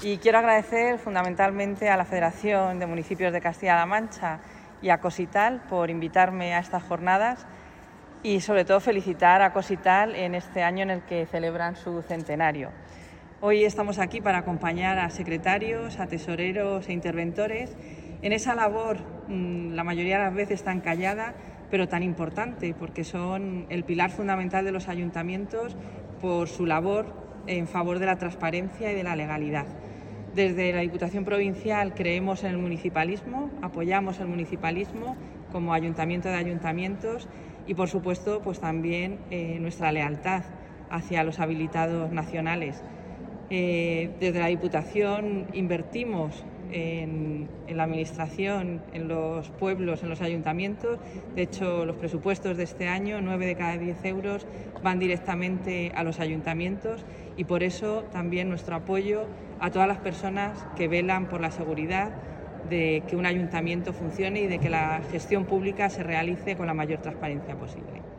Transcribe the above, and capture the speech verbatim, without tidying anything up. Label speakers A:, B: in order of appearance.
A: Y quiero agradecer fundamentalmente a la Federación de Municipios de Castilla-La Mancha y a Cosital por invitarme a estas jornadas y sobre todo felicitar a Cosital en este año en el que celebran su centenario. Hoy estamos aquí para acompañar a secretarios, a tesoreros e interventores en esa labor, la mayoría de las veces tan callada, pero tan importante, porque son el pilar fundamental de los ayuntamientos por su labor en favor de la transparencia y de la legalidad. Desde la Diputación Provincial creemos en el municipalismo, apoyamos el municipalismo como ayuntamiento de ayuntamientos y, por supuesto, pues también eh, nuestra lealtad hacia los habilitados nacionales. Eh, desde la Diputación invertimos en, en la Administración, en los pueblos, en los ayuntamientos. De hecho, los presupuestos de este año, nueve de cada diez euros, van directamente a los ayuntamientos y por eso también nuestro apoyo a todas las personas que velan por la seguridad de que un ayuntamiento funcione y de que la gestión pública se realice con la mayor transparencia posible.